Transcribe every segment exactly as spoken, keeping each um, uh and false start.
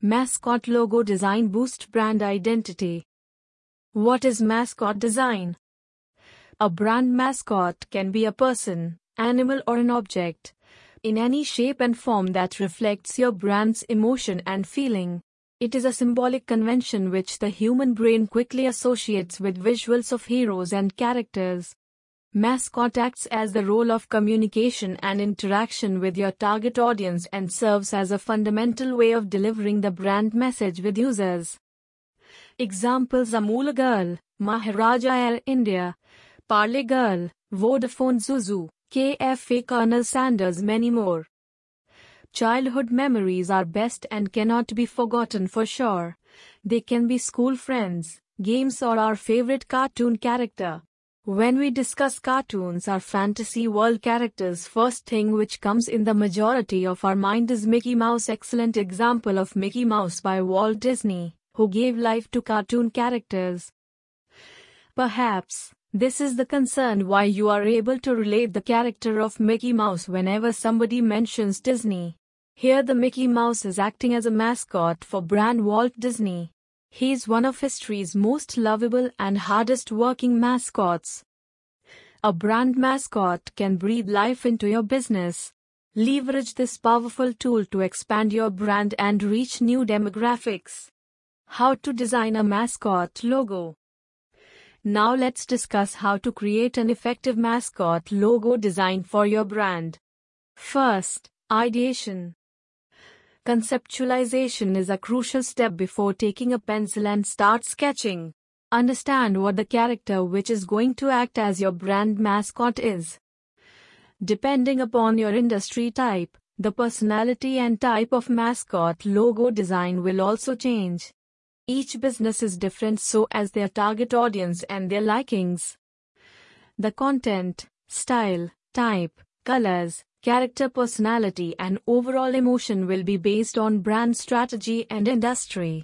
Mascot logo design boosts brand identity. What is mascot design? A brand mascot can be a person, animal or an object, in any shape and form that reflects your brand's emotion and feeling. It is a symbolic convention which the human brain quickly associates with visuals of heroes and characters. Mascot acts as the role of communication and interaction with your target audience and serves as a fundamental way of delivering the brand message with users. Examples: Amul Girl, Maharaja Air India, Parle Girl, Vodafone Zuzu, K F A Colonel Sanders, many more. Childhood memories are best and cannot be forgotten for sure. They can be school friends, games or our favorite cartoon character. When we discuss cartoons or fantasy world characters, first thing which comes in the majority of our mind is Mickey Mouse. Excellent example of Mickey Mouse by Walt Disney, who gave life to cartoon characters. Perhaps this is the concern why you are able to relate the character of Mickey Mouse whenever somebody mentions Disney. Here the Mickey Mouse is acting as a mascot for brand Walt Disney. He is one of history's most lovable and hardest working mascots. A brand mascot can breathe life into your business. Leverage this powerful tool to expand your brand and reach new demographics. How to design a mascot logo. Now let's discuss how to create an effective mascot logo design for your brand. First, ideation. Conceptualization is a crucial step before taking a pencil and start sketching. Understand what the character which is going to act as your brand mascot is. Depending upon your industry type, the personality and type of mascot logo design will also change. Each business is different, so as their target audience and their likings. The content, style, type, colors, character personality and overall emotion will be based on brand strategy and industry.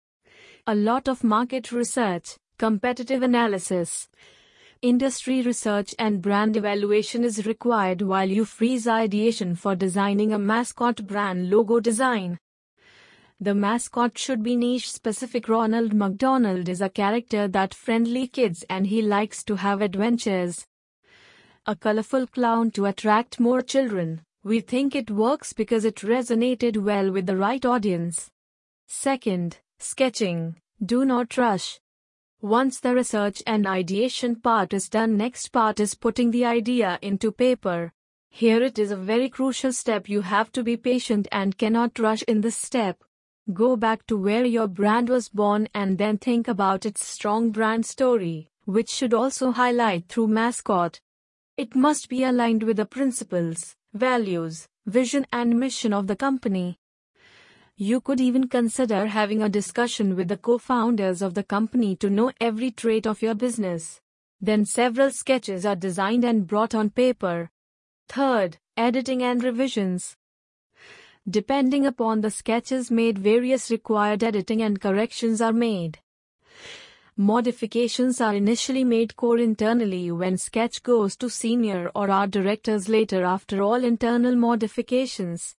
A lot of market research, competitive analysis, industry research and brand evaluation is required while you freeze ideation for designing a mascot brand logo design. The mascot should be niche specific. Ronald McDonald is a character that friendly kids and he likes to have adventures. A colorful clown to attract more children. We think it works because it resonated well with the right audience. Second, sketching. Do not rush. Once the research and ideation part is done, next part is putting the idea into paper. Here it is a very crucial step. You have to be patient and cannot rush in this step. Go back to where your brand was born and then think about its strong brand story, which should also highlight through mascot. It must be aligned with the principles, values, vision and mission of the company. You could even consider having a discussion with the co-founders of the company to know every trait of your business. Then several sketches are designed and brought on paper. Third, editing and revisions. Depending upon the sketches made, various required editing and corrections are made. Modifications are initially made core internally when sketch goes to senior or art directors later. After all internal modifications,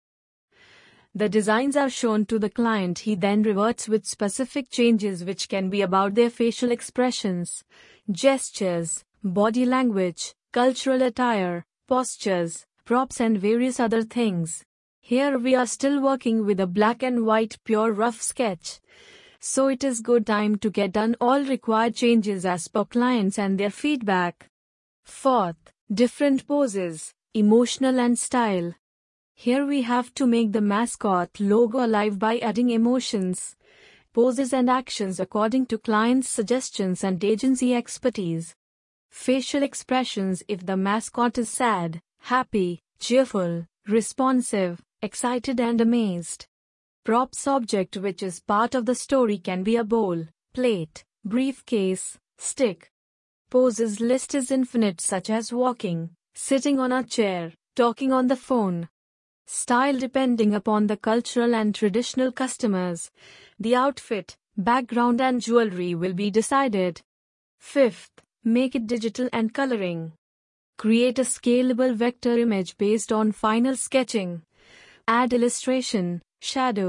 the designs are shown to the client. He then reverts with specific changes which can be about their facial expressions, gestures, body language, cultural attire, postures, props and various other things. Here we are still working with a black and white pure rough sketch. So it is good time to get done all required changes as per clients and their feedback. Fourth, different poses, emotional and style. Here we have to make the mascot logo alive by adding emotions, poses and actions according to clients' suggestions and agency expertise. Facial expressions: if the mascot is sad, happy, cheerful, responsive, excited and amazed. Props: object which is part of the story can be a bowl, plate, briefcase, stick. Poses: list is infinite, such as walking, sitting on a chair, talking on the phone. Style: depending upon the cultural and traditional customers, the outfit, background and jewelry will be decided. Fifth, make it digital and coloring. Create a scalable vector image based on final sketching. Add illustration, shadows,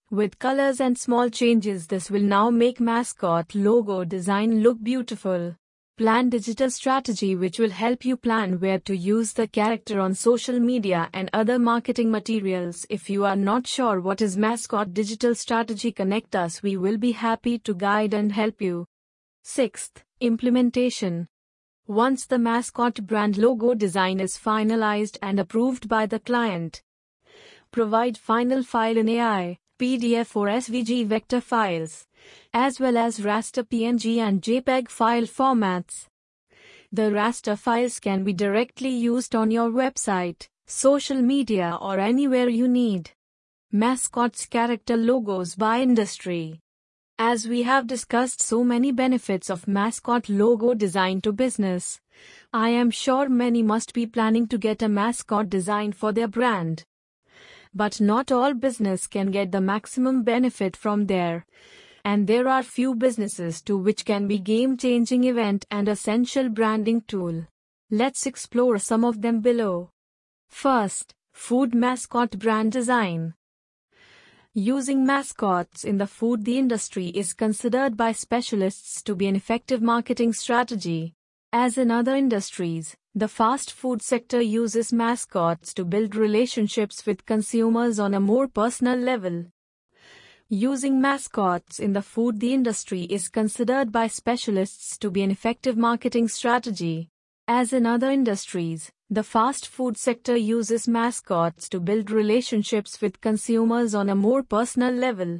With colors and small changes, this will now make mascot logo design look beautiful. Plan digital strategy, which will help you plan where to use the character on social media and other marketing materials. If you are not sure what is mascot digital strategy, connect us. We will be happy to guide and help you. Sixth, implementation. Once the mascot brand logo design is finalized and approved by the client, provide final file in A I, P D F or S V G vector files, as well as raster P N G and JPEG file formats. The raster files can be directly used on your website, social media, or anywhere you need. Mascots character logos by industry. As we have discussed so many benefits of mascot logo design to business, I am sure many must be planning to get a mascot design for their brand. But not all business can get the maximum benefit from there. And there are few businesses too which can be game-changing event and essential branding tool. Let's explore some of them below. First, food mascot brand design. Using mascots in the food the industry is considered by specialists to be an effective marketing strategy. As in other industries, the fast food sector uses mascots to build relationships with consumers on a more personal level. Using mascots in the food the industry is considered by specialists to be an effective marketing strategy. As in other industries, the fast food sector uses mascots to build relationships with consumers on a more personal level.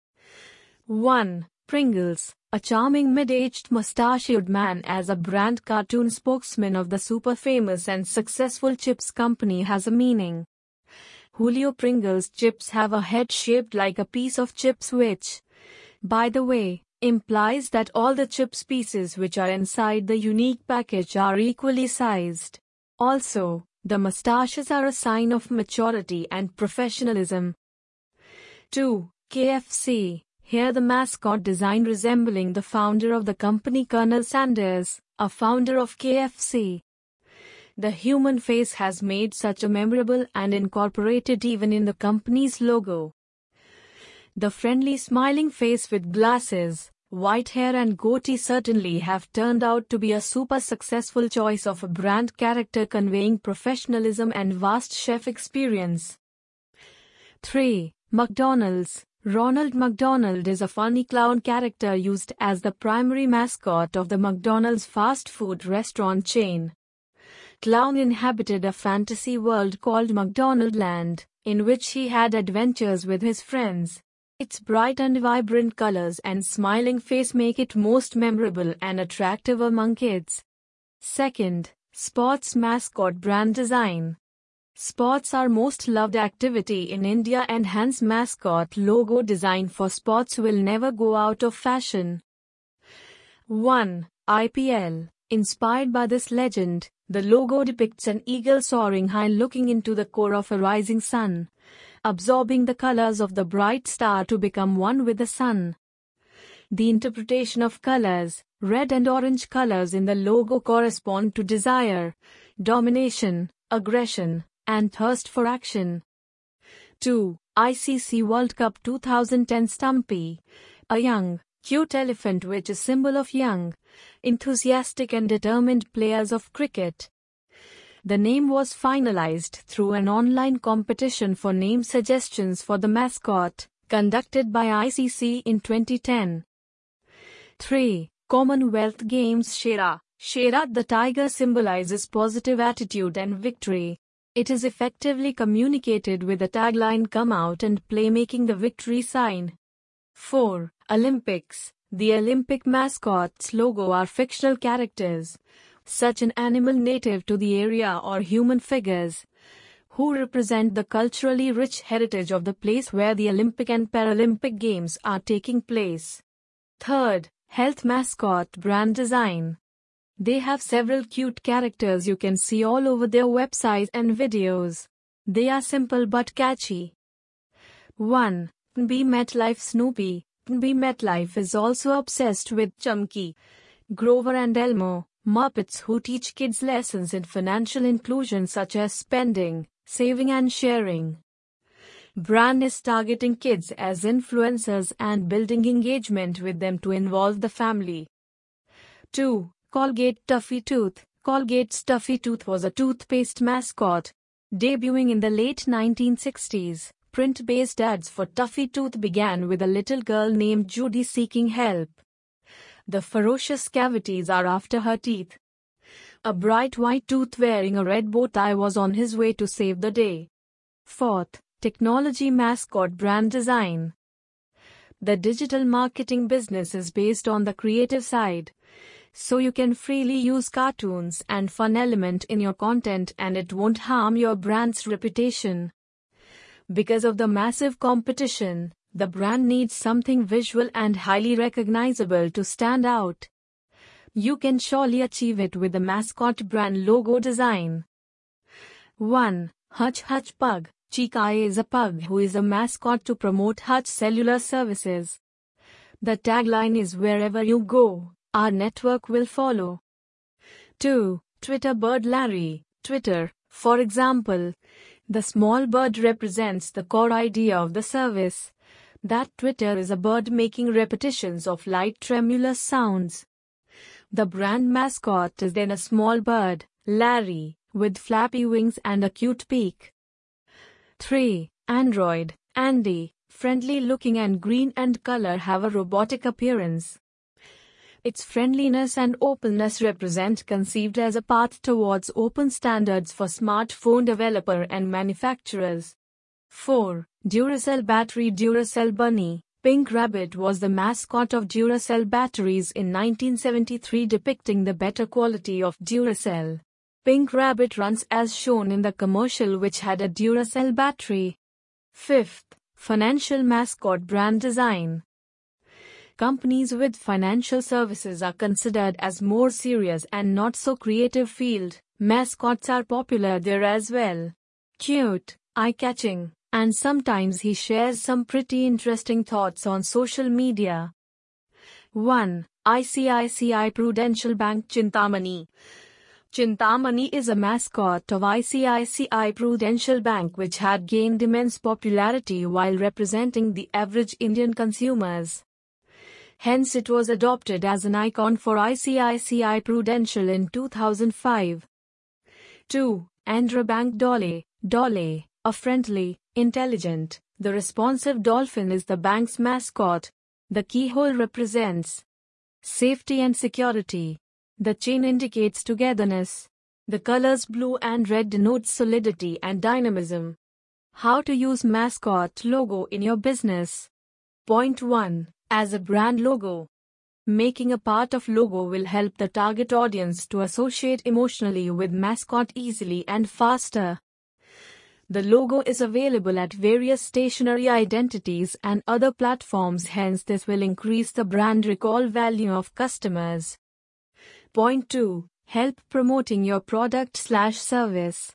one. Pringles. A charming mid-aged mustachioed man as a brand cartoon spokesman of the super famous and successful chips company has a meaning. Julio Pringles chips have a head shaped like a piece of chips, which, by the way, implies that all the chips pieces which are inside the unique package are equally sized. Also, the mustaches are a sign of maturity and professionalism. two. K F C. Here the mascot design resembling the founder of the company, Colonel Sanders, a founder of K F C. The human face has made such a memorable and incorporated even in the company's logo. The friendly smiling face with glasses, white hair and goatee certainly have turned out to be a super successful choice of a brand character conveying professionalism and vast chef experience. three. McDonald's. Ronald McDonald is a funny clown character used as the primary mascot of the McDonald's fast food restaurant chain. Clown inhabited a fantasy world called McDonaldland, in which he had adventures with his friends. Its bright and vibrant colors and smiling face make it most memorable and attractive among kids. Second, sports mascot brand design. Sports are most loved activity in India and hence mascot logo design for sports will never go out of fashion. one. I P L. Inspired by this legend, the logo depicts an eagle soaring high looking into the core of a rising sun, absorbing the colors of the bright star to become one with the sun. The interpretation of colors, red and orange colors in the logo correspond to desire, domination, aggression, and thirst for action. two. I C C World Cup twenty ten Stumpy. A young, cute elephant which is symbol of young, enthusiastic and determined players of cricket. The name was finalized through an online competition for name suggestions for the mascot, conducted by I C C in twenty ten. three. Commonwealth Games Shera. Shera the tiger symbolizes positive attitude and victory. It is effectively communicated with the tagline "Come out and play," making the victory sign. four. Olympics. The Olympic mascots logo are fictional characters, such an animal native to the area or human figures, who represent the culturally rich heritage of the place where the Olympic and Paralympic Games are taking place. Third, health mascot brand design. They have several cute characters you can see all over their websites and videos. They are simple but catchy. one. Be MetLife Snoopy. Be MetLife is also obsessed with Chunky, Grover and Elmo, Muppets who teach kids lessons in financial inclusion such as spending, saving and sharing. Brand is targeting kids as influencers and building engagement with them to involve the family. two. Colgate Tuffy Tooth. Colgate's Tuffy Tooth was a toothpaste mascot. Debuting in the late nineteen sixties, print-based ads for Tuffy Tooth began with a little girl named Judy seeking help. The ferocious cavities are after her teeth. A bright white tooth wearing a red bow tie was on his way to save the day. Fourth, technology mascot brand design. The digital marketing business is based on the creative side, so you can freely use cartoons and fun element in your content and it won't harm your brand's reputation. Because of the massive competition, the brand needs something visual and highly recognizable to stand out. You can surely achieve it with the mascot brand logo design. one. Hutch Hutch Pug. Chica is a pug who is a mascot to promote Hutch Cellular Services. The tagline is "Wherever you go, our network will follow." two. Twitter bird Larry. Twitter, for example. The small bird represents the core idea of the service. That Twitter is a bird making repetitions of light tremulous sounds. The brand mascot is then a small bird, Larry, with flappy wings and a cute beak. three. Android. Andy, friendly looking and green and color have a robotic appearance. Its friendliness and openness represent conceived as a path towards open standards for smartphone developer and manufacturers. four. Duracell Battery. Duracell Bunny. Pink Rabbit was the mascot of Duracell batteries in nineteen seventy-three, depicting the better quality of Duracell. Pink Rabbit runs as shown in the commercial, which had a Duracell battery. fifth. Financial mascot brand design. Companies with financial services are considered as more serious and not so creative field. Mascots are popular there as well. Cute, eye-catching, and sometimes he shares some pretty interesting thoughts on social media. one. I C I C I Prudential Bank. Chintamani. Chintamani is a mascot of I C I C I Prudential Bank, which had gained immense popularity while representing the average Indian consumers. Hence it was adopted as an icon for I C I C I Prudential in two thousand five. two. Andhra Bank Dolly. Dolly, a friendly, intelligent, the responsive dolphin is the bank's mascot. The keyhole represents safety and security. The chain indicates togetherness. The colors blue and red denote solidity and dynamism. How to use mascot logo in your business. Point one. As a brand logo. Making a part of logo will help the target audience to associate emotionally with mascot easily and faster. The logo is available at various stationery identities and other platforms, hence this will increase the brand recall value of customers. Point two. Help promoting your product slash service.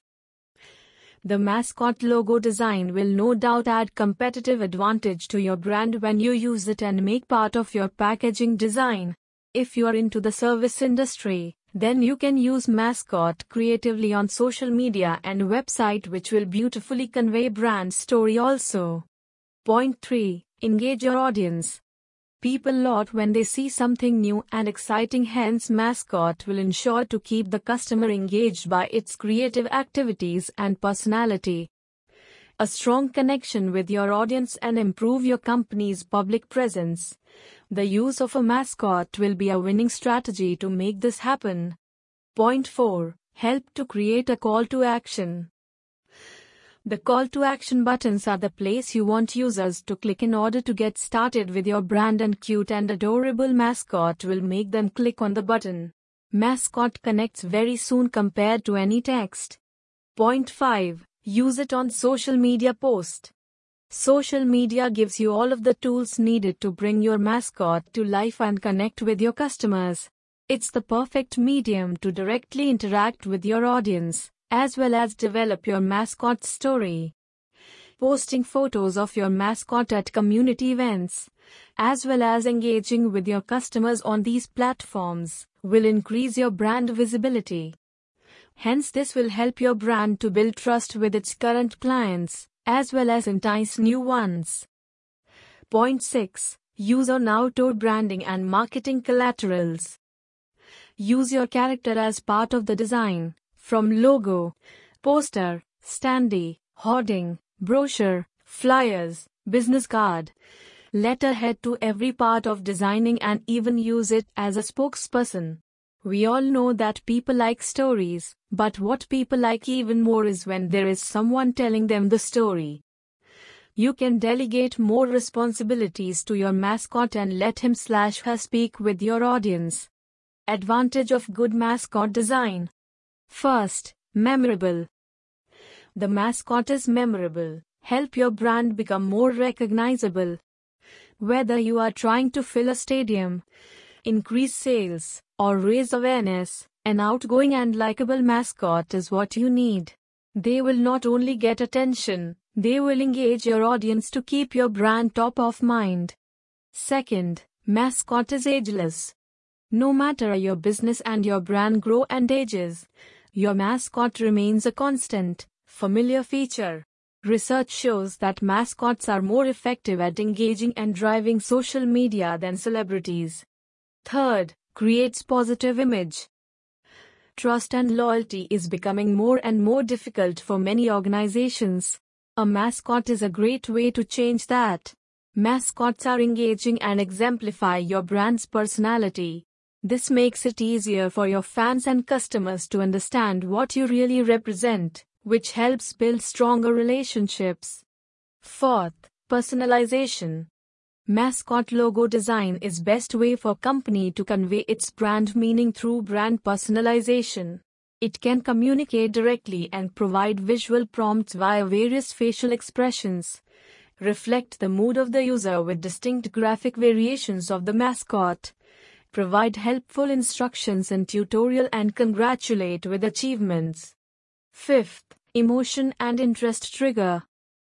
The mascot logo design will no doubt add competitive advantage to your brand when you use it and make part of your packaging design. If you are into the service industry, then you can use mascot creatively on social media and website, which will beautifully convey brand story also. Point three. Engage your audience. People lot when they see something new and exciting, hence mascot will ensure to keep the customer engaged by its creative activities and personality. A strong connection with your audience and improve your company's public presence. The use of a mascot will be a winning strategy to make this happen. Point four. Help to create a call to action. The call to action buttons are the place you want users to click in order to get started with your brand, and cute and adorable mascot will make them click on the button. Mascot connects very soon compared to any text. Point five. Use it on social media post. Social media gives you all of the tools needed to bring your mascot to life and connect with your customers. It's the perfect medium to directly interact with your audience, as well as develop your mascot story. Posting photos of your mascot at community events, as well as engaging with your customers on these platforms, will increase your brand visibility. Hence, this will help your brand to build trust with its current clients, as well as entice new ones. Point six. Use on outdoor branding and marketing collaterals. Use your character as part of the design, from logo, poster, standee, hoarding, brochure, flyers, business card, letterhead to every part of designing, and even use it as a spokesperson. We all know that people like stories, but what people like even more is when there is someone telling them the story. You can delegate more responsibilities to your mascot and let him slash her speak with your audience. Advantage of good mascot design. First, memorable. The mascot is memorable. Help your brand become more recognizable. Whether you are trying to fill a stadium, increase sales, or raise awareness, an outgoing and likable mascot is what you need. They will not only get attention, they will engage your audience to keep your brand top of mind. Second, mascot is ageless. No matter your business and your brand grow and ages, your mascot remains a constant, familiar feature. Research shows that mascots are more effective at engaging and driving social media than celebrities. Third, creates positive image. Trust and loyalty is becoming more and more difficult for many organizations. A mascot is a great way to change that. Mascots are engaging and exemplify your brand's personality. This makes it easier for your fans and customers to understand what you really represent, which helps build stronger relationships. Fourth, personalization. Mascot logo design is best way for company to convey its brand meaning through brand personalization. It can communicate directly and provide visual prompts via various facial expressions. Reflect the mood of the user with distinct graphic variations of the mascot. Provide helpful instructions and tutorial and congratulate with achievements. Fifth, emotion and interest trigger.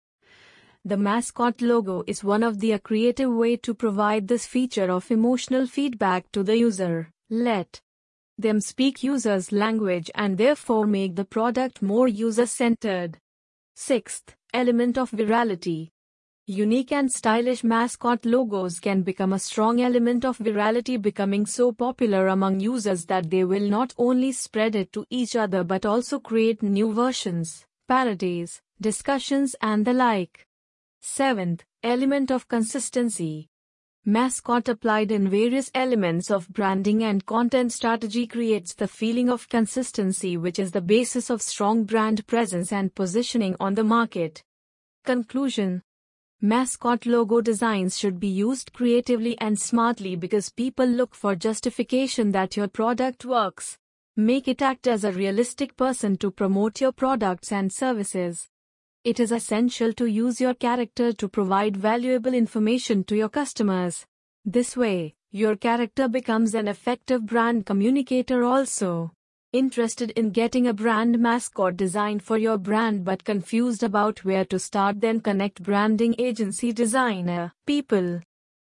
The mascot logo is one of the a creative way to provide this feature of emotional feedback to the user. Let them speak users' language and therefore make the product more user-centered. Sixth, element of virality. Unique and stylish mascot logos can become a strong element of virality, becoming so popular among users that they will not only spread it to each other but also create new versions, parodies, discussions and the like. Seventh, element of consistency. Mascot applied in various elements of branding and content strategy creates the feeling of consistency, which is the basis of strong brand presence and positioning on the market. Conclusion. Mascot logo designs should be used creatively and smartly because people look for justification that your product works. Make it act as a realistic person to promote your products and services. It is essential to use your character to provide valuable information to your customers. This way, your character becomes an effective brand communicator also. Interested in getting a brand mascot design for your brand but confused about where to start? Then connect Branding Agency Designer People.